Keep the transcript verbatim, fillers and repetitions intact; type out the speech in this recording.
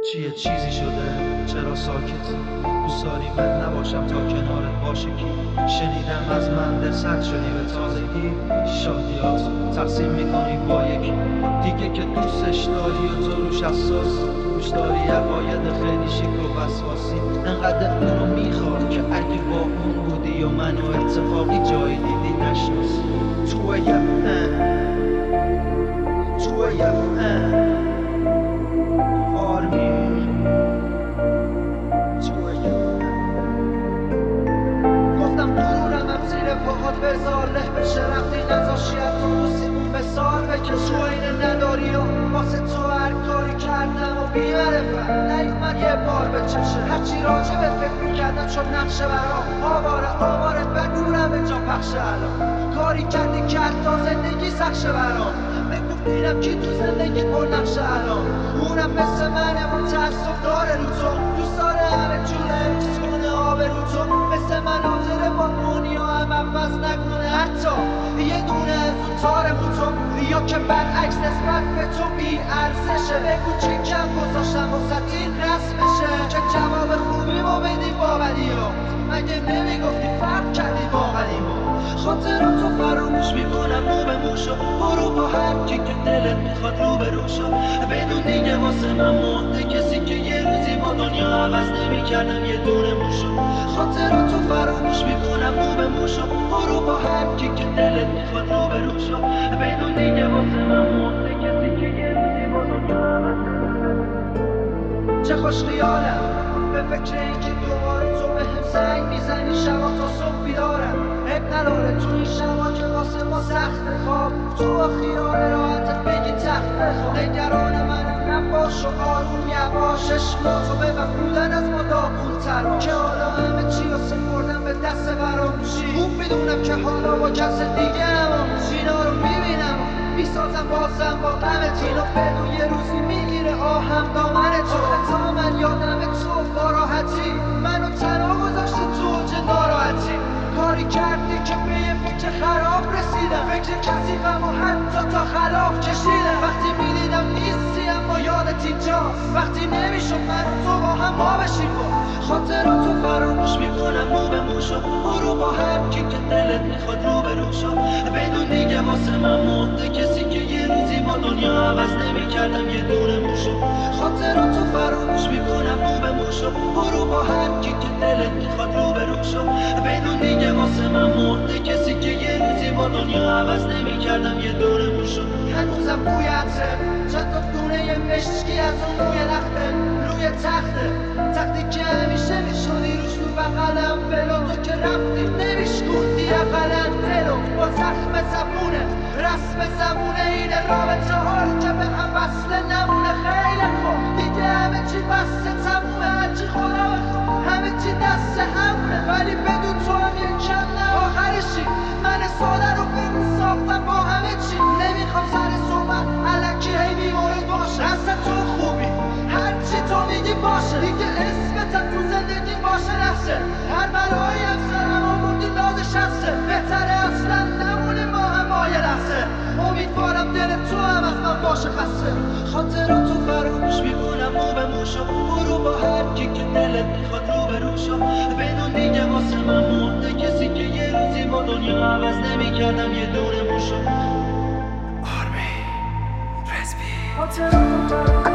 چیه چیزی شده؟ چرا ساکتی؟ دوست داری من نباشم تا کنارت باشه کی؟ شنیدم از من دلسرد شدی به تازگی. شادیات تقسیم میکنی با یکی دیگه که دوستش داری و تو روش حساسی. روش داری عقاید خیلی شیک و وسواسی. انقدر اونو میخواد که اگه با اون بودی و منو اتفاقی جایی دیدی نشناسی. تو یه تو یه بذار له بشه رفتی نزاشی از تو موسیمون به سال بکش. تو اینه نداری و واسه تو هر کاری کردم و بیمعرفت نیومد یه بار به چشه. هرچی راجع به فکر میکردم چون نقشه برام آواره آواره بدونم به جا پخشه. الان کاری کردی که حتی زندگی سخشه برام. بگو دیدم کی تو زندگی پر نقشه الان. اونم مثل منه و تعصب داره رو تو. دوست داره همه جوره حفظ کنه آب رو تو. مثل مناظر با دنیا هم عوض نکنه حتی یه دونه از اون تار بوتو. یا که برعکس نسبت به تو بی ارزشه. بگو چه کم گذاشتم واسه این رسمشه که جواب خوبی ما بدی با بدیو. مگه نمیگفتی فرق کردی با قدیما. خاطراتو فراموش میکنم مو به موشو. برو با هر کی که دلت میخواد رو به روشو. بدون دیگه واسه من مونده کسی که یه روزی با دنیا عوض نمیکردم یه دونه موشو. خاطراتو فراموش میکنم مو به موشو. برو با هر کی که دلت میخواد رو به روشو. بدون دیگه واسه من مونده کسی که یه روزی با دنیا عوض نمیکردم. چه خوش خیالم به فکر اینکه دوباره تو به هم زنگ میزنی شبا تا صبح بیدارم. اب نداره تو این شبا که واسه ما سخت خواب. تو با خیال راحتت بگی تخت بخواب. نگران منم نباش و آروم یواش. عشقاتو ببر بودن از ما داغون ترا. که حالا همه چی رو سپردم به دست فراموشی. خوب میدونم که حالا با کس دیگه هماموشی. اینا رو میبینم میسازم بازم با غمت. اینو بدون یه روزی میگیره آهم دامن تو. تا من یادم تو با راحتی منو تنها گذاشتی تو اوج ناراحتی. کاری کردی که به یه فکر خراب رسیدم. فکر کثیفم و حتی تا خلاف کشیدم. وقتی میدیدم نیستی اما یادت اینجاست. وقتی نمیشد من و تو با هم ما بشیم با. خاطراتو فراموش میکنم مو به موشو. برو با هر کی که دلت میخواد رو به روشو. بدون دیگه واسه من مونده کسی که یه روزی با دنیا عوض نمیکردم یه دونه موشو. خاطراتو فراموش میکنم مو به موشو. برو با هر کی که دلت میخواد رو به روشو. بدون دیگه واسه من مونده کسی که یه روزی با دنیا عوض نمیکردم یه دونه موشو. هنوزم بوی عطره چند تا دونه یه مشکی از اون بوی لخته روی تخته. تختی که همیشه میشونی روش تو بغلم ولو. تو که رفتی نمیشکوندی اقلا دلو. با زخم زبونه رسم زبونه اینه رابطه ها که به هم وصله نمونه. خیلی خوب دیگه همه چی بسته تمومه. هرچی خدا بخواد همه چی دست همونه. ولی بدون تو هم یک کم نه آخرشی. من ساده رو بگو ساختم با همه چی. نمیخوام سر صحبت الکی هی بیمورد باشه. اصلا تو خوبی هرچی تو میگی باشه. دیگه اسمتم تو زندگی باشه نفسه. هر بلایی هم سرم آوردی نازش هسته. بهتره اصلا نمونه ما هم با یه لحظه. امیدوارم دل تو هم از من باشه خسته. خاطراتو فراموش میکنم مو به موشو. برو با هر کی که دلت میخواد رو به روشو. بدون دیگه واسه من مونده کسی که یه روزی با دنیا عوض نمیکردم یه دونه موشو. آرمی رسپی